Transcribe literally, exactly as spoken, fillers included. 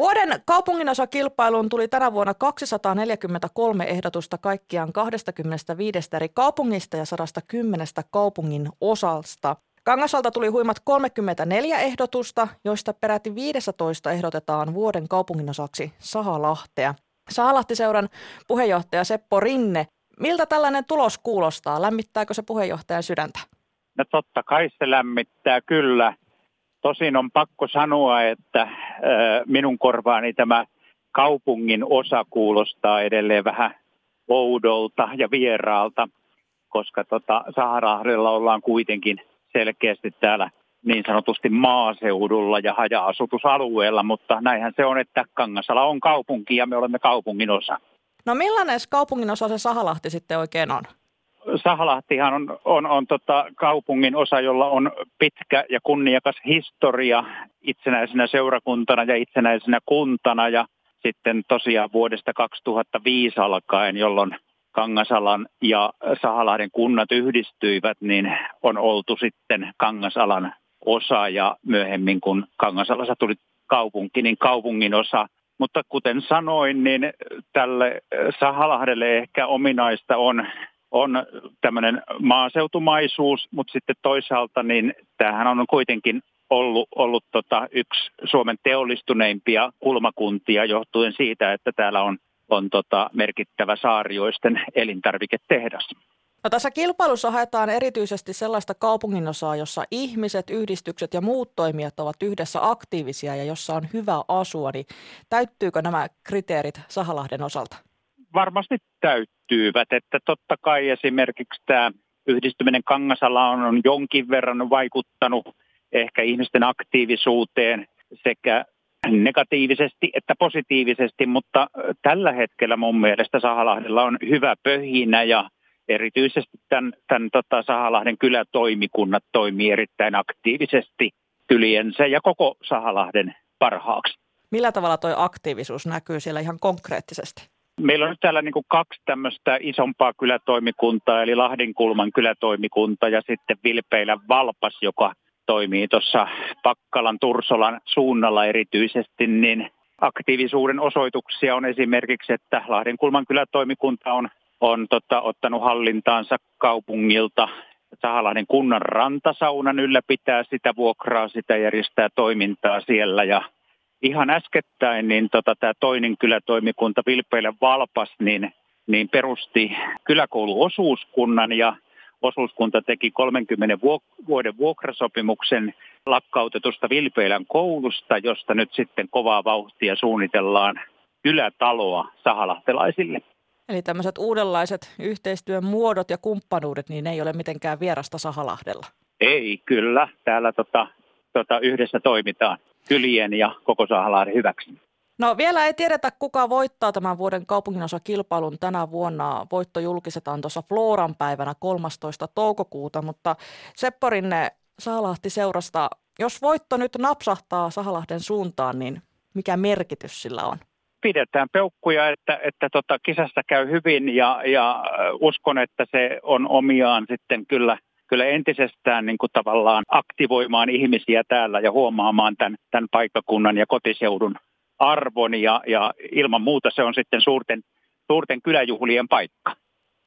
Vuoden kaupunginosakilpailuun tuli tänä vuonna kaksisataaneljäkymmentäkolme ehdotusta kaikkiaan kaksikymmentäviisi eri kaupungista ja sata kymmenen kaupungin osasta. Kangasalta tuli huimat kolmekymmentäneljä ehdotusta, joista peräti viisitoista ehdotetaan vuoden kaupunginosaksi Sahalahtea. Sahalahti-seuran puheenjohtaja Seppo Rinne, miltä tällainen tulos kuulostaa? Lämmittääkö se puheenjohtajan sydäntä? No totta kai se lämmittää kyllä. Tosin on pakko sanoa, että minun korvaani tämä kaupungin osa kuulostaa edelleen vähän oudolta ja vieraalta, koska tota Sahalahdella ollaan kuitenkin selkeästi täällä niin sanotusti maaseudulla ja haja-asutusalueella, mutta näinhän se on, että Kangasala on kaupunki ja me olemme kaupungin osa. No millainen kaupungin osa se Sahalahti sitten oikein on? Sahalahtihan on, on, on tota kaupungin osa, jolla on pitkä ja kunniakas historia itsenäisenä seurakuntana ja itsenäisenä kuntana. Ja sitten tosiaan vuodesta kaksituhattaviisi alkaen, jolloin Kangasalan ja Sahalahden kunnat yhdistyivät, niin on oltu sitten Kangasalan osa ja myöhemmin kun Kangasalassa tuli kaupunki, niin kaupungin osa. Mutta kuten sanoin, niin tälle Sahalahdelle ehkä ominaista on on tämmöinen maaseutumaisuus, mutta sitten toisaalta niin tämähän on kuitenkin ollut, ollut tota yksi Suomen teollistuneimpia kulmakuntia johtuen siitä, että täällä on, on tota merkittävä saarioisten elintarviketehdas. No, tässä kilpailussa haetaan erityisesti sellaista kaupunginosaa, jossa ihmiset, yhdistykset ja muut toimijat ovat yhdessä aktiivisia ja jossa on hyvä asua, niin täyttyykö nämä kriteerit Sahalahden osalta? Varmasti täyttyvät, että totta kai esimerkiksi tämä yhdistyminen Kangasalaan on jonkin verran vaikuttanut ehkä ihmisten aktiivisuuteen sekä negatiivisesti että positiivisesti, mutta tällä hetkellä mun mielestä Sahalahdella on hyvä pöhinä ja erityisesti tämän, tämän tota Sahalahden kylätoimikunnat toimii erittäin aktiivisesti kyliensä ja koko Sahalahden parhaaksi. Millä tavalla tuo aktiivisuus näkyy siellä ihan konkreettisesti? Meillä on nyt täällä niin kuin kaksi tämmöistä isompaa kylätoimikuntaa, eli Lahdinkulman kylätoimikunta ja sitten Vilpeilän Valpas, joka toimii tuossa Pakkalan, Tursolan suunnalla erityisesti, niin aktiivisuuden osoituksia on esimerkiksi, että Lahdinkulman kylätoimikunta on, on tota, ottanut hallintaansa kaupungilta Sahalahden kunnan rantasaunan ylläpitää sitä, vuokraa sitä, järjestää toimintaa siellä ja ihan äskettäin niin tota, tämä toinen kylätoimikunta Vilpeilän Valpas niin, niin perusti kyläkouluosuuskunnan ja osuuskunta teki kolmenkymmenen vuoden vuokrasopimuksen lakkautetusta Vilpeilän koulusta, josta nyt sitten kovaa vauhtia suunnitellaan kylätaloa sahalahtelaisille. Eli tämmöiset uudenlaiset yhteistyön muodot ja kumppanuudet, niin ne ei ole mitenkään vierasta Sahalahdella? Ei, kyllä. Täällä tota, tota, yhdessä toimitaan kylien ja koko Sahalahden hyväksi. No vielä ei tiedetä, kuka voittaa tämän vuoden kaupunginosakilpailun tänä vuonna. Voitto julkistetaan tuossa Floran päivänä kolmastoista toukokuuta, mutta Seppo Rinne Sahalahti-seurasta, jos voitto nyt napsahtaa Sahalahden suuntaan, niin mikä merkitys sillä on? Pidetään peukkuja, että, että tota, kisassa käy hyvin ja, ja uskon, että se on omiaan sitten kyllä, kyllä entisestään niin kuin tavallaan aktivoimaan ihmisiä täällä ja huomaamaan tämän, tämän paikkakunnan ja kotiseudun arvon ja, ja ilman muuta se on sitten suurten, suurten kyläjuhlien paikka.